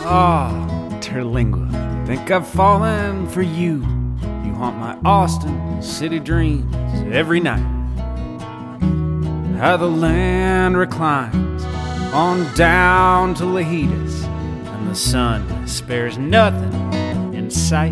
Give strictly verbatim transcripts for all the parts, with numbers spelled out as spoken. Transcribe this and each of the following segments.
Ah, Terlingua, think I've fallen for you. You haunt my Austin city dreams every night. How the land reclines on down to Lajitas, and the sun spares nothing in sight.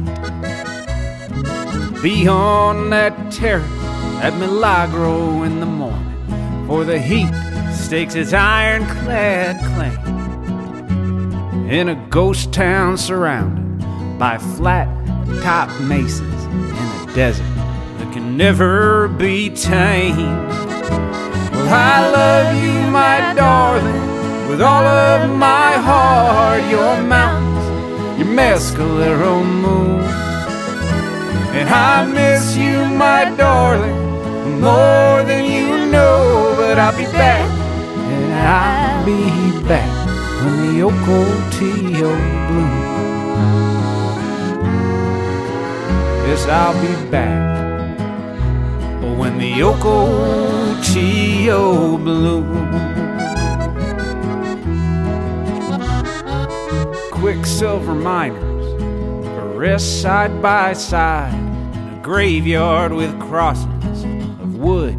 Beyond that terrace at Milagro in the morning, for the heat stakes its ironclad claim in a ghost town surrounded by flat-top mesas in a desert that can never be tamed. Well, I love you, my darling, with all of my heart. Your mountains, your mescalero moon, and I miss you, my darling, more than you know. But I'll be back, and I'll be back when the Ocotillo blooms. Yes, I'll be back when the Ocotillo blooms. Quicksilver miners rest side by side in a graveyard with crosses of wood.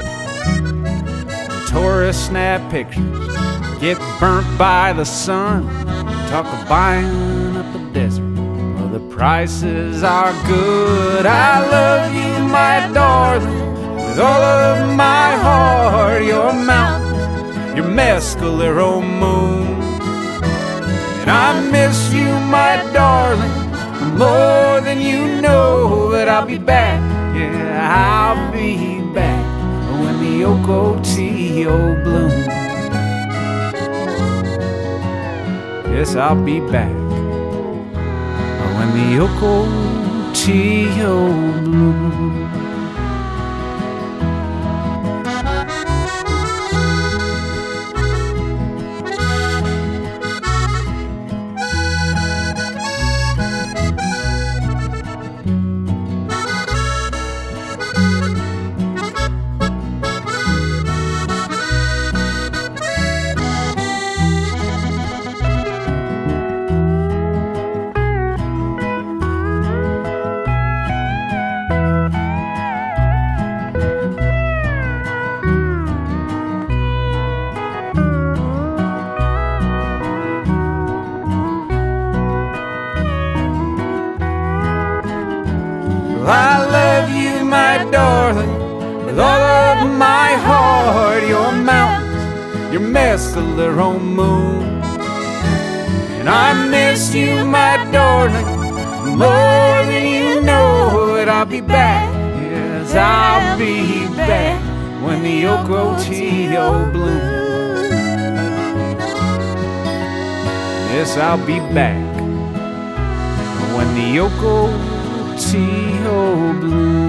Tourists snap pictures, get burnt by the sun, talk of buying up a desert. Well, the prices are good. I love you, my darling, with all of my heart. Your mountains, your mescalero moon, and I miss you, my darling, more than you know. But I'll be back, yeah, I'll be back when the Ocotillo blooms. Yes, I'll be back when the Ocotillo blooms. I love you, my darling, with all of my heart. Your mountains, your mescalero moon, and I miss you, my darling, more than you know. But I'll be back, yes, I'll be back when the Ocotillo blooms. Yes, I'll be back when the Ocotillo Ocotillo blue.